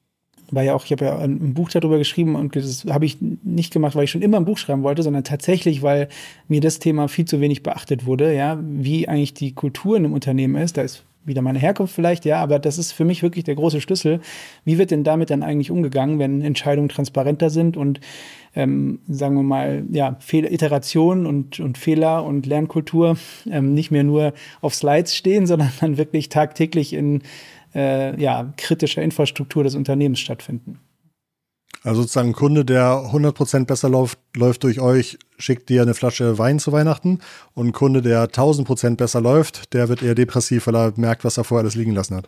war ja auch, ich habe ja ein Buch darüber geschrieben und das habe ich nicht gemacht, weil ich schon immer ein Buch schreiben wollte, sondern tatsächlich, weil mir das Thema viel zu wenig beachtet wurde, ja, wie eigentlich die Kultur in einem Unternehmen ist. Da ist wieder meine Herkunft vielleicht, ja, aber das ist für mich wirklich der große Schlüssel. Wie wird denn damit dann eigentlich umgegangen, wenn Entscheidungen transparenter sind und ähm, sagen wir mal, ja, Fehl- Iterationen und, und Fehler und Lernkultur ähm, nicht mehr nur auf Slides stehen, sondern dann wirklich tagtäglich in äh, ja, kritischer Infrastruktur des Unternehmens stattfinden. Also sozusagen ein Kunde, der hundert Prozent besser läuft, läuft durch euch, schickt dir eine Flasche Wein zu Weihnachten, und ein Kunde, der tausend Prozent besser läuft, der wird eher depressiv, weil er merkt, was er vorher alles liegen lassen hat.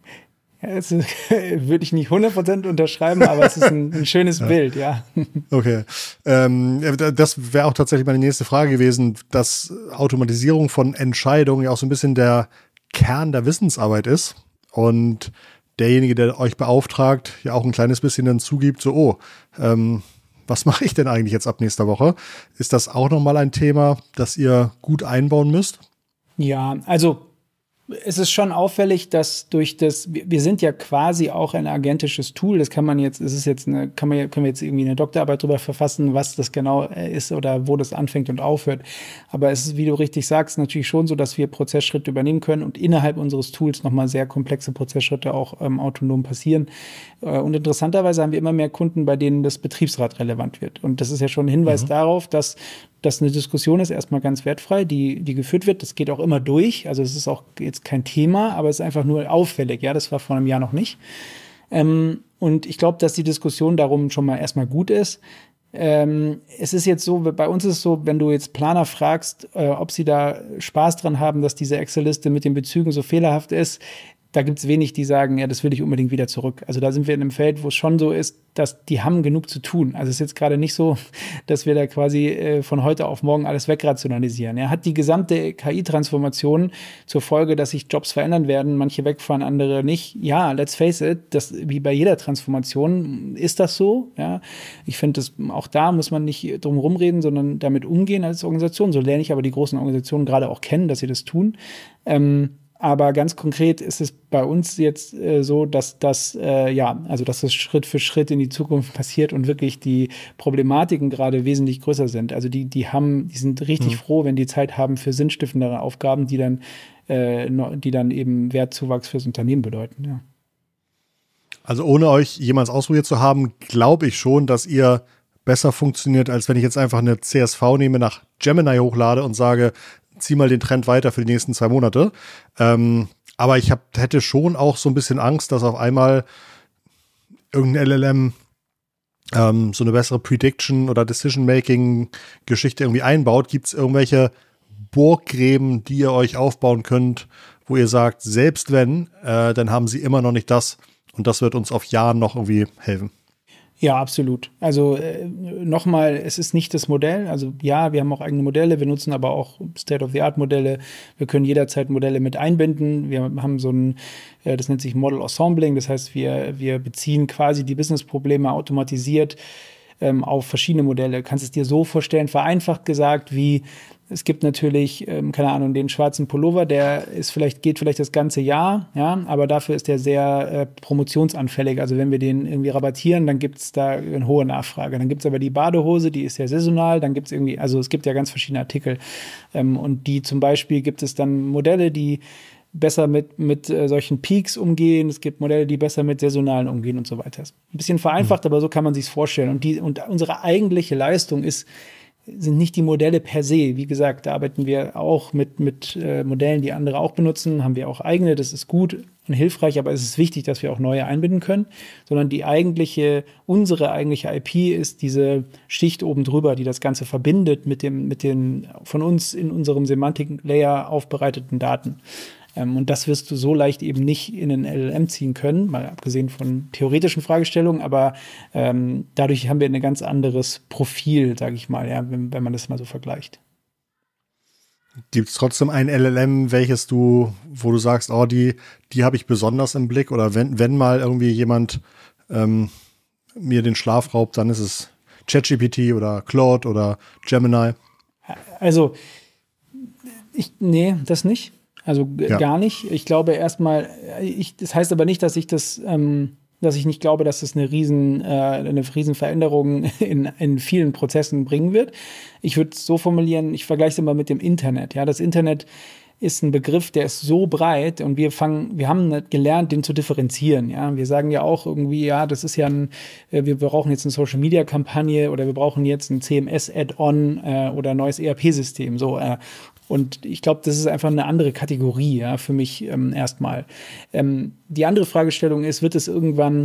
Ja, das ist, würde ich nicht hundert Prozent unterschreiben, aber es ist ein, ein schönes ja. Bild, ja. Okay. Ähm, das wäre auch tatsächlich meine nächste Frage gewesen, dass Automatisierung von Entscheidungen ja auch so ein bisschen der Kern der Wissensarbeit ist und derjenige, der euch beauftragt, ja auch ein kleines bisschen dann zugibt, so, oh, ähm, was mache ich denn eigentlich jetzt ab nächster Woche? Ist das auch nochmal ein Thema, das ihr gut einbauen müsst? Ja, also es ist schon auffällig, dass durch das, wir sind ja quasi auch ein agentisches Tool, das kann man jetzt, es ist jetzt eine, kann man, können wir jetzt irgendwie eine Doktorarbeit drüber verfassen, was das genau ist oder wo das anfängt und aufhört. Aber es ist, wie du richtig sagst, natürlich schon so, dass wir Prozessschritte übernehmen können und innerhalb unseres Tools nochmal sehr komplexe Prozessschritte auch ähm, autonom passieren. Äh, und interessanterweise haben wir immer mehr Kunden, bei denen das Betriebsrat relevant wird. Und das ist ja schon ein Hinweis mhm. darauf, dass dass eine Diskussion ist erstmal ganz wertfrei, die, die geführt wird. Das geht auch immer durch. Also es ist auch jetzt kein Thema, aber es ist einfach nur auffällig. Ja, das war vor einem Jahr noch nicht. Ähm, und ich glaube, dass die Diskussion darum schon mal erstmal gut ist. Ähm, es ist jetzt so, bei uns ist es so, wenn du jetzt Planer fragst, äh, ob sie da Spaß dran haben, dass diese Excel-Liste mit den Bezügen so fehlerhaft ist, da gibt es wenig, die sagen, ja, das will ich unbedingt wieder zurück. Also da sind wir in einem Feld, wo es schon so ist, dass die haben genug zu tun. Also es ist jetzt gerade nicht so, dass wir da quasi äh, von heute auf morgen alles wegrationalisieren. Er hat die gesamte K I-Transformation zur Folge, dass sich Jobs verändern werden, manche wegfahren, andere nicht. Ja, let's face it, das, wie bei jeder Transformation ist das so. Ja, ich finde, auch da muss man nicht drum rumreden, sondern damit umgehen als Organisation. So lerne ich aber die großen Organisationen gerade auch kennen, dass sie das tun. Ähm, Aber ganz konkret ist es bei uns jetzt äh, so, dass das äh, ja, also dass das Schritt für Schritt in die Zukunft passiert und wirklich die Problematiken gerade wesentlich größer sind. Also die, die haben, die sind richtig mhm. froh, wenn die Zeit haben für sinnstiftendere Aufgaben, die dann, äh, die dann eben Wertzuwachs fürs Unternehmen bedeuten. Ja. Also ohne euch jemals ausprobiert zu haben, glaube ich schon, dass ihr besser funktioniert, als wenn ich jetzt einfach eine C S V nehme, nach Gemini hochlade und sage, zieh mal den Trend weiter für die nächsten zwei Monate. Ähm, aber ich hab, hätte schon auch so ein bisschen Angst, dass auf einmal irgendein L L M ähm, so eine bessere Prediction- oder Decision-Making-Geschichte irgendwie einbaut. Gibt es irgendwelche Burggräben, die ihr euch aufbauen könnt, wo ihr sagt, selbst wenn, äh, dann haben sie immer noch nicht das und das wird uns auf Jahren noch irgendwie helfen? Ja, absolut. Also äh, nochmal, es ist nicht das Modell. Also ja, wir haben auch eigene Modelle, wir nutzen aber auch State-of-the-Art-Modelle. Wir können jederzeit Modelle mit einbinden. Wir haben so ein, äh, das nennt sich Model Assembling. Das heißt, wir, wir beziehen quasi die Business-Probleme automatisiert ähm, auf verschiedene Modelle. Du kannst es dir so vorstellen, vereinfacht gesagt, wie es gibt natürlich, ähm, keine Ahnung, den schwarzen Pullover, der ist vielleicht, geht vielleicht das ganze Jahr, ja, aber dafür ist der sehr äh, promotionsanfällig. Also wenn wir den irgendwie rabattieren, dann gibt es da eine hohe Nachfrage. Dann gibt es aber die Badehose, die ist ja saisonal, dann gibt es irgendwie, also es gibt ja ganz verschiedene Artikel. Ähm, und die zum Beispiel gibt es dann Modelle, die besser mit, mit äh, solchen Peaks umgehen. Es gibt Modelle, die besser mit saisonalen umgehen und so weiter. Ein bisschen vereinfacht, mhm. aber so kann man sich vorstellen. Und, die, und unsere eigentliche Leistung ist, sind nicht die Modelle per se. Wie gesagt, da arbeiten wir auch mit, mit äh, Modellen, die andere auch benutzen, haben wir auch eigene, das ist gut und hilfreich, aber es ist wichtig, dass wir auch neue einbinden können, sondern die eigentliche, unsere eigentliche I P ist diese Schicht oben drüber, die das Ganze verbindet mit dem, mit den von uns in unserem Semantik-Layer aufbereiteten Daten. Ähm, und das wirst du so leicht eben nicht in einen L L M ziehen können, mal abgesehen von theoretischen Fragestellungen, aber ähm, dadurch haben wir ein ganz anderes Profil, sage ich mal, ja, wenn, wenn man das mal so vergleicht. Gibt es trotzdem ein L L M, welches du, wo du sagst, oh, die, die habe ich besonders im Blick, oder wenn, wenn mal irgendwie jemand ähm, mir den Schlaf raubt, dann ist es ChatGPT oder Claude oder Gemini? Also, ich, nee, das nicht. Also g- Ja. gar nicht. Ich glaube erstmal, ich, das heißt aber nicht, dass ich das, ähm, dass ich nicht glaube, dass das eine riesen, äh, eine riesen Veränderung in, in vielen Prozessen bringen wird. Ich würde es so formulieren, ich vergleiche es immer mit dem Internet. Ja, das Internet ist ein Begriff, der ist so breit und wir fangen, wir haben gelernt, den zu differenzieren. Ja, wir sagen ja auch irgendwie, ja, das ist ja ein, wir brauchen jetzt eine Social Media Kampagne oder wir brauchen jetzt ein C M S Add-on äh, oder ein neues E R P-System. So, äh, und ich glaube, das ist einfach eine andere Kategorie, ja, für mich ähm, erstmal. Ähm, die andere Fragestellung ist, wird es irgendwann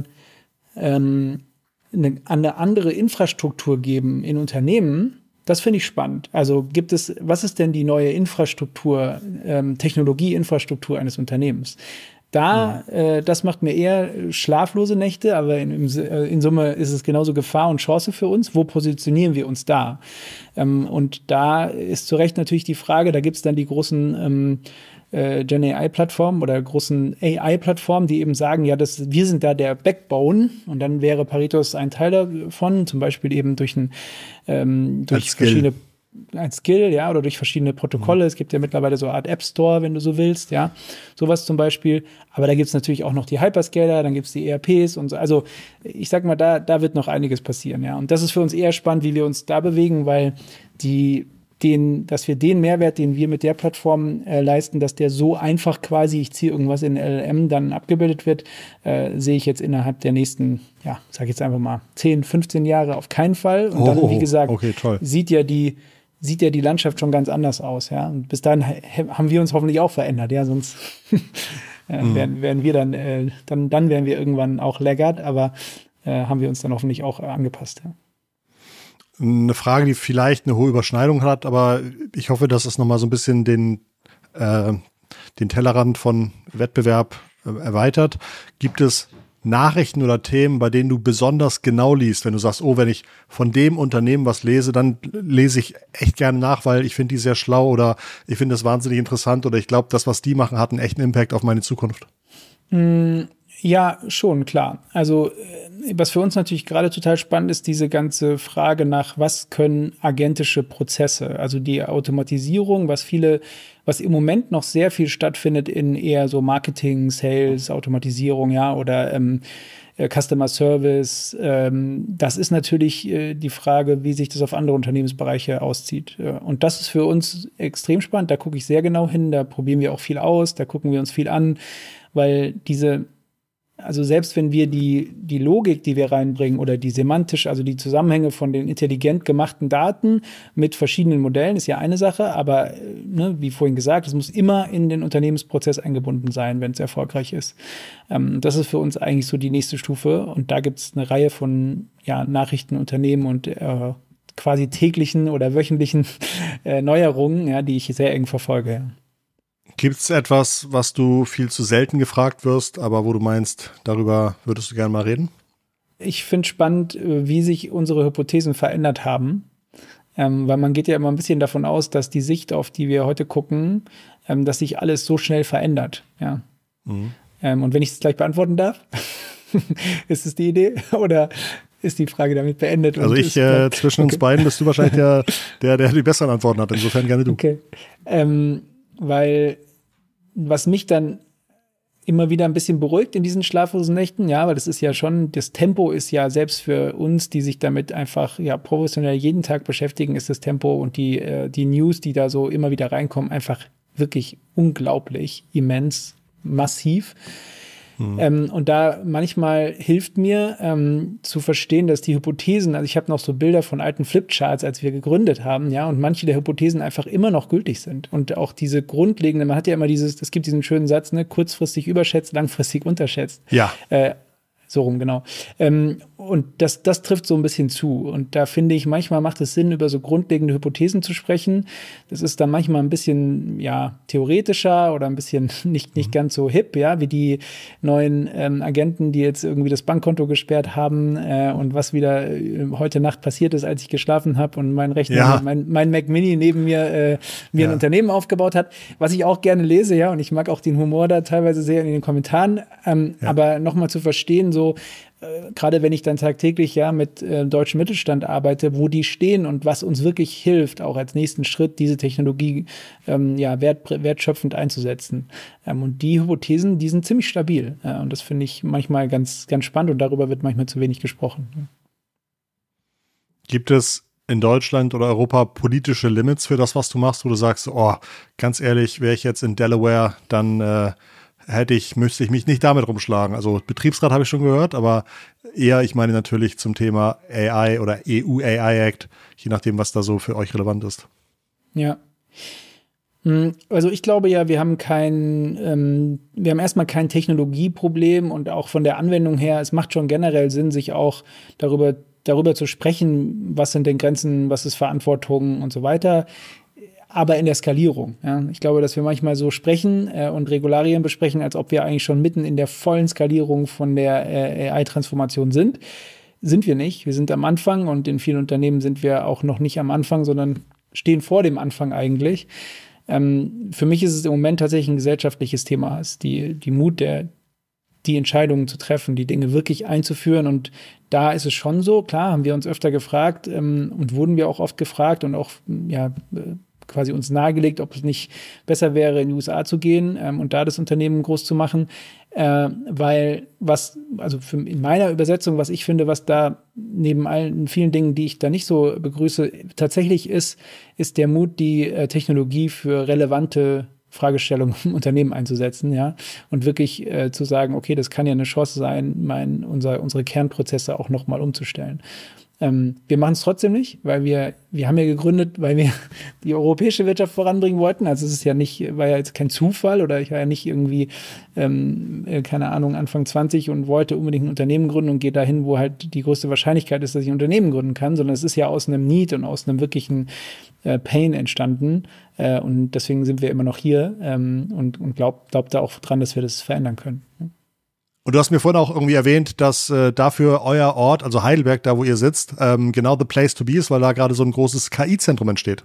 ähm, eine, eine andere Infrastruktur geben in Unternehmen? Das finde ich spannend. Also gibt es, was ist denn die neue Infrastruktur, ähm, Technologieinfrastruktur eines Unternehmens? Da, mhm. äh, das macht mir eher schlaflose Nächte, aber in, in, in Summe ist es genauso Gefahr und Chance für uns. Wo positionieren wir uns da? Ähm, und da ist zu Recht natürlich die Frage, da gibt es dann die großen ähm, äh, Gen A I-Plattformen oder großen A I-Plattformen, die eben sagen, ja, das, wir sind da der Backbone und dann wäre Paretos ein Teil davon, zum Beispiel eben durch, ein, ähm, durch verschiedene ein Skill, ja, oder durch verschiedene Protokolle. Mhm. Es gibt ja mittlerweile so eine Art App Store, wenn du so willst, ja, sowas zum Beispiel. Aber da gibt es natürlich auch noch die Hyperscaler, dann gibt es die E R Ps und so. Also ich sag mal, da, da wird noch einiges passieren, ja. Und das ist für uns eher spannend, wie wir uns da bewegen, weil die den, dass wir den Mehrwert, den wir mit der Plattform äh, leisten, dass der so einfach quasi, ich ziehe irgendwas in L L M, dann abgebildet wird, äh, sehe ich jetzt innerhalb der nächsten, ja, sag ich jetzt einfach mal, zehn, fünfzehn Jahre auf keinen Fall. Und dann, oh, wie gesagt, okay, toll. sieht ja die sieht ja die Landschaft schon ganz anders aus, ja. Und bis dahin haben wir uns hoffentlich auch verändert, ja, sonst äh, mhm. werden, werden wir dann, äh, dann, dann wären wir irgendwann auch laggard, aber äh, haben wir uns dann hoffentlich auch äh, angepasst, ja. Eine Frage, die vielleicht eine hohe Überschneidung hat, aber ich hoffe, dass es nochmal so ein bisschen den, äh, den Tellerrand von Wettbewerb äh, erweitert. Gibt es Nachrichten oder Themen, bei denen du besonders genau liest, wenn du sagst, oh, wenn ich von dem Unternehmen was lese, dann lese ich echt gerne nach, weil ich finde die sehr schlau oder ich finde das wahnsinnig interessant oder ich glaube, das, was die machen, hat einen echten Impact auf meine Zukunft? Ja, schon, klar. Also was für uns natürlich gerade total spannend ist, diese ganze Frage nach, was können agentische Prozesse, also die Automatisierung, was viele, was im Moment noch sehr viel stattfindet in eher so Marketing, Sales, Automatisierung, ja, oder ähm, Customer Service. Ähm, das ist natürlich äh, die Frage, wie sich das auf andere Unternehmensbereiche auszieht. Und das ist für uns extrem spannend. Da gucke ich sehr genau hin, da probieren wir auch viel aus, da gucken wir uns viel an, weil diese Also selbst wenn wir die, die Logik, die wir reinbringen oder die semantisch, also die Zusammenhänge von den intelligent gemachten Daten mit verschiedenen Modellen, ist ja eine Sache, aber ne, wie vorhin gesagt, es muss immer in den Unternehmensprozess eingebunden sein, wenn es erfolgreich ist. Ähm, das ist für uns eigentlich so die nächste Stufe und da gibt es eine Reihe von ja, Nachrichten, Unternehmen und äh, quasi täglichen oder wöchentlichen äh, Neuerungen, ja, die ich sehr eng verfolge. Ja. Gibt es etwas, was du viel zu selten gefragt wirst, aber wo du meinst, darüber würdest du gerne mal reden? Ich finde spannend, wie sich unsere Hypothesen verändert haben. Ähm, weil man geht ja immer ein bisschen davon aus, dass die Sicht, auf die wir heute gucken, ähm, dass sich alles so schnell verändert. Ja. Mhm. Ähm, und wenn ich es gleich beantworten darf, ist es die Idee oder ist die Frage damit beendet? Also ich, äh, zwischen okay. uns beiden bist du wahrscheinlich der, der, der die besseren Antworten hat. Insofern gerne du. Okay. Ähm, weil was mich dann immer wieder ein bisschen beruhigt in diesen schlaflosen Nächten, ja, weil das ist ja schon, das Tempo ist ja selbst für uns, die sich damit einfach ja professionell jeden Tag beschäftigen, ist das Tempo und die, äh, die News, die da so immer wieder reinkommen, einfach wirklich unglaublich, immens, massiv. Hm. Ähm, und da manchmal hilft mir ähm, zu verstehen, dass die Hypothesen, also ich habe noch so Bilder von alten Flipcharts, als wir gegründet haben, ja, und manche der Hypothesen einfach immer noch gültig sind. Und auch diese grundlegende, man hat ja immer dieses, es gibt diesen schönen Satz, ne, kurzfristig überschätzt, langfristig unterschätzt. Ja. Äh, so rum, genau. Ähm, und das, das trifft so ein bisschen zu. Und da finde ich, manchmal macht es Sinn, über so grundlegende Hypothesen zu sprechen. Das ist dann manchmal ein bisschen, ja, theoretischer oder ein bisschen nicht, nicht mhm. ganz so hip, ja, wie die neuen ähm, Agenten, die jetzt irgendwie das Bankkonto gesperrt haben äh, und was wieder äh, heute Nacht passiert ist, als ich geschlafen habe und mein Rechner, ja. mein, mein Mac Mini neben mir, äh, mir ja. ein Unternehmen aufgebaut hat, was ich auch gerne lese, ja, und ich mag auch den Humor da teilweise sehr in den Kommentaren. Ähm, ja. Aber nochmal zu verstehen, so, äh, gerade wenn ich dann tagtäglich ja mit äh, deutschem Mittelstand arbeite, wo die stehen und was uns wirklich hilft, auch als nächsten Schritt diese Technologie ähm, ja wert, wertschöpfend einzusetzen. Ähm, und die Hypothesen, die sind ziemlich stabil. Äh, und das finde ich manchmal ganz, ganz spannend und darüber wird manchmal zu wenig gesprochen. Gibt es in Deutschland oder Europa politische Limits für das, was du machst, wo du sagst, oh, ganz ehrlich, wäre ich jetzt in Delaware, dann äh, hätte ich, müsste ich mich nicht damit rumschlagen. Also Betriebsrat habe ich schon gehört, aber eher, ich meine natürlich zum Thema A I oder E U A I Act, je nachdem, was da so für euch relevant ist. Ja. Also ich glaube ja, wir haben kein, ähm, wir haben erstmal kein Technologieproblem und auch von der Anwendung her, es macht schon generell Sinn, sich auch darüber darüber zu sprechen, was sind denn Grenzen, was ist Verantwortung und so weiter, aber in der Skalierung. Ja. Ich glaube, dass wir manchmal so sprechen äh, und Regularien besprechen, als ob wir eigentlich schon mitten in der vollen Skalierung von der äh, A I-Transformation sind. Sind wir nicht. Wir sind am Anfang und in vielen Unternehmen sind wir auch noch nicht am Anfang, sondern stehen vor dem Anfang eigentlich. Ähm, für mich ist es im Moment tatsächlich ein gesellschaftliches Thema. Es ist die, die Mut der die Entscheidungen zu treffen, die Dinge wirklich einzuführen. Und da ist es schon so, klar, haben wir uns öfter gefragt ähm, und wurden wir auch oft gefragt und auch ja, quasi uns nahegelegt, ob es nicht besser wäre, in die U S A zu gehen ähm, und da das Unternehmen groß zu machen. Äh, weil was, also für, in meiner Übersetzung, was ich finde, was da neben allen vielen Dingen, die ich da nicht so begrüße, tatsächlich ist, ist der Mut, die äh, Technologie für relevante Fragestellung im Unternehmen einzusetzen, ja, und wirklich äh, zu sagen, okay, das kann ja eine Chance sein, mein, unser, unsere Kernprozesse auch nochmal umzustellen. Ähm, wir machen es trotzdem nicht, weil wir, wir haben ja gegründet, weil wir die europäische Wirtschaft voranbringen wollten. Also es ist ja nicht, war ja jetzt kein Zufall oder ich war ja nicht irgendwie, ähm, keine Ahnung, Anfang zwanzig und wollte unbedingt ein Unternehmen gründen und gehe dahin, wo halt die größte Wahrscheinlichkeit ist, dass ich ein Unternehmen gründen kann, sondern es ist ja aus einem Need und aus einem wirklichen äh, Pain entstanden. Äh, und deswegen sind wir immer noch hier ähm, und, und glaubt glaub da auch dran, dass wir das verändern können. Und du hast mir vorhin auch irgendwie erwähnt, dass äh, dafür euer Ort, also Heidelberg, da wo ihr sitzt, ähm, genau the place to be ist, weil da gerade so ein großes K I-Zentrum entsteht.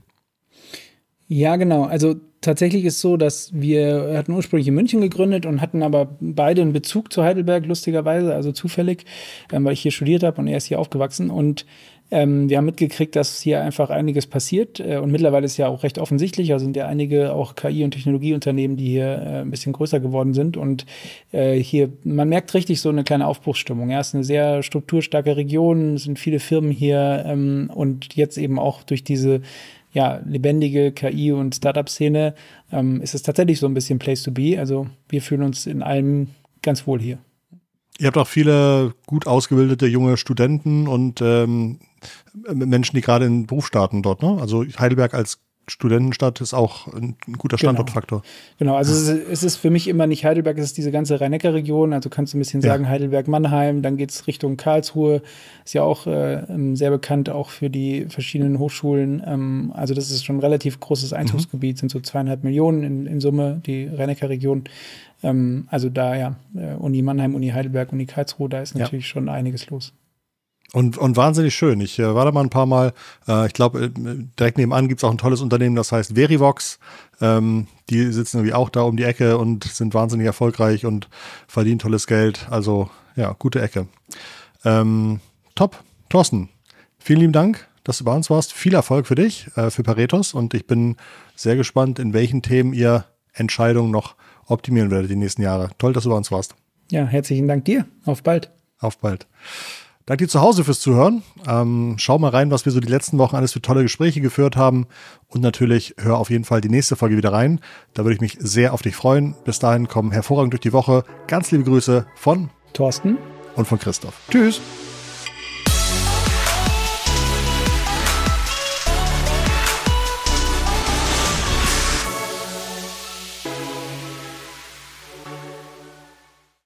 Ja, genau. Also tatsächlich ist so, dass wir hatten ursprünglich in München gegründet und hatten aber beide einen Bezug zu Heidelberg, lustigerweise, also zufällig, ähm, weil ich hier studiert habe und er ist hier aufgewachsen. Und ähm, wir haben mitgekriegt, dass hier einfach einiges passiert. Äh, und mittlerweile ist ja auch recht offensichtlich, also sind ja einige auch K I- und Technologieunternehmen, die hier äh, ein bisschen größer geworden sind. Und äh, hier, man merkt richtig so eine kleine Aufbruchsstimmung. Ja, es ist eine sehr strukturstarke Region, es sind viele Firmen hier ähm, und jetzt eben auch durch diese ja, lebendige K I- und Startup-Szene ähm, ist es tatsächlich so ein bisschen Place to be. Also wir fühlen uns in allem ganz wohl hier. Ihr habt auch viele gut ausgebildete junge Studenten und ähm, Menschen, die gerade in den Beruf starten dort, ne? Also Heidelberg als Studentenstadt ist auch ein, ein guter Standortfaktor. Genau, genau. Also es ist, es ist für mich immer nicht Heidelberg, es ist diese ganze Rhein-Neckar-Region, also kannst du ein bisschen sagen ja. Heidelberg-Mannheim, dann geht es Richtung Karlsruhe, ist ja auch äh, sehr bekannt, auch für die verschiedenen Hochschulen. Ähm, also das ist schon ein relativ großes Einzugsgebiet, mhm. sind so zweieinhalb Millionen in, in Summe, die Rhein-Neckar-Region. Ähm, also da ja, äh, Uni Mannheim, Uni Heidelberg, Uni Karlsruhe, da ist natürlich ja. schon einiges los. Und, und wahnsinnig schön. Ich äh, war da mal ein paar Mal. Äh, ich glaube, äh, direkt nebenan gibt es auch ein tolles Unternehmen, das heißt Verivox. Ähm, die sitzen irgendwie auch da um die Ecke und sind wahnsinnig erfolgreich und verdienen tolles Geld. Also ja, gute Ecke. Ähm, top. Thorsten, vielen lieben Dank, dass du bei uns warst. Viel Erfolg für dich, äh, für Paretos. Und ich bin sehr gespannt, in welchen Themen ihr Entscheidungen noch optimieren werdet die nächsten Jahre. Toll, dass du bei uns warst. Ja, herzlichen Dank dir. Auf bald. Auf bald. Danke dir zu Hause fürs Zuhören. Ähm, schau mal rein, was wir so die letzten Wochen alles für tolle Gespräche geführt haben. Und natürlich hör auf jeden Fall die nächste Folge wieder rein. Da würde ich mich sehr auf dich freuen. Bis dahin, komm hervorragend durch die Woche. Ganz liebe Grüße von Thorsten und von Christoph. Tschüss.